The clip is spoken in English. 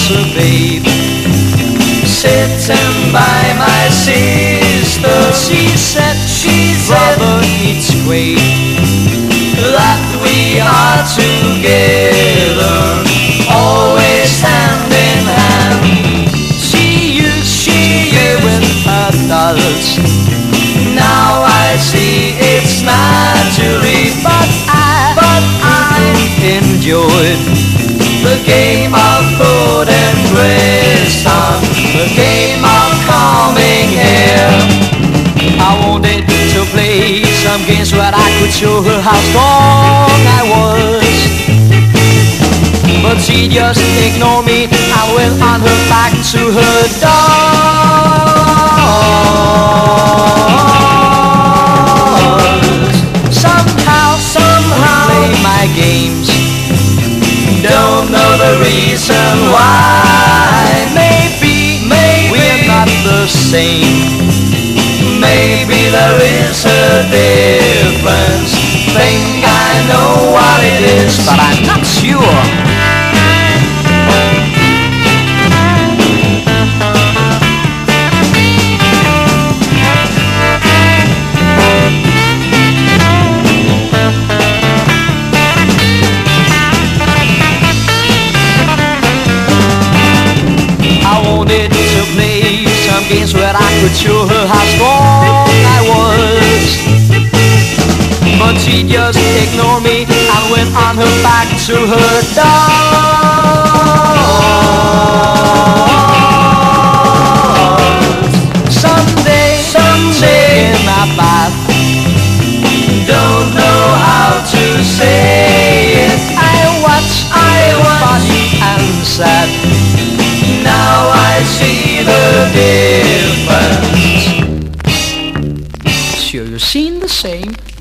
a babe sitting by my sister. She said, brother, it's great that we are together, always hand in hand. She used to play with her dolls, now I see it's naturally. But I enjoyed the game of put and twist on, the game of combing hair. I wanted to play some games where I could show her how strong I was, but she just ignored me and went on her back to her dolls. Somehow play my games, don't know the reason why. Maybe we're not the same, maybe there is a difference. Think I know what it is, but I'm not sure. I wanted to play some games where I could show her how strong I was, but she just ignored me and went on her back to her dolls. Someday in my bath, don't know how to say it. I watch funny and sad, now I see the difference. Sure, you've seen the same.